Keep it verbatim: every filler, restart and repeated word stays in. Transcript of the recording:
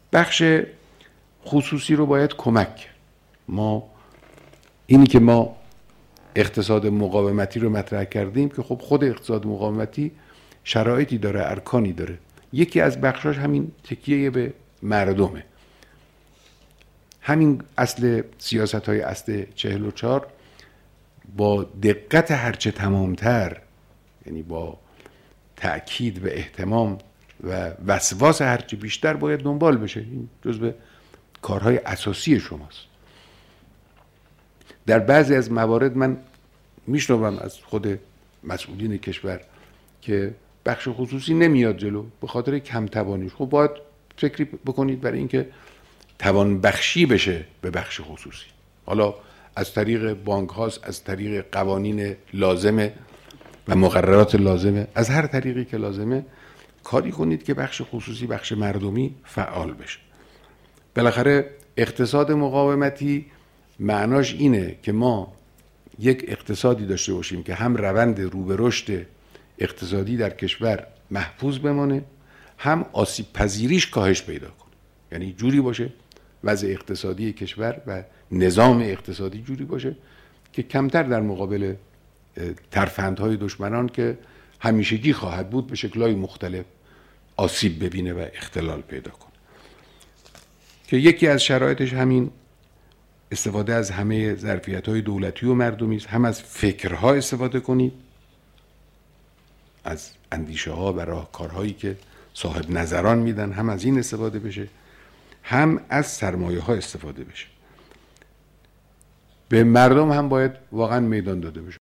بخش خصوصی رو باید کمک کرد. ما اینی که ما اقتصاد مقاومتی رو مطرح کردیم که خب خود اقتصاد مقاومتی شرایطی داره، ارکانی داره. یکی از بخشاش همین تکیه به مردمه. همین اصل سیاست های اصل چهل و چهار با دقت هرچه تمامتر، یعنی با تأکید و اهتمام و وسواس هرچه بیشتر باید دنبال بشه. این جزو کارهای اساسی شماست. در بعضی از موارد من میشنوم از خود مسئولین کشور که بخش خصوصی نمیاد جلو به خاطر کم توانیش. خب باید فکری بکنید برای اینکه توان بخشی بشه به بخش خصوصی، حالا از طریق بانک هاست، از طریق قوانین لازمه و مقررات لازمه، از هر طریقی که لازمه کاری کنید که بخش خصوصی، بخش مردمی فعال بشه. بالاخره اقتصاد مقاومتی معناش اینه که ما یک اقتصادی داشته باشیم که هم روند رو به رشد اقتصادی در کشور محفوظ بمانه، هم آسیب پذیریش کاهش پیدا کنه. یعنی جوری باشه وضع اقتصادی کشور و نظام اقتصادی جوری باشه که کمتر در مقابل ترفندهای دشمنان که همیشگی خواهد بود به شکل‌های مختلف آسیب ببینه و اختلال پیدا کنه. که یکی از شرایطش همین استفاده از همه ظرفیت‌های دولتی و مردمی است. هم از فکرها استفاده کنید، از اندیشه ها و راهکارهایی که صاحب نظران میدن، هم از این استفاده بشه، هم از سرمایه ها استفاده بشه. به مردم هم باید واقعا میدان داده بشه.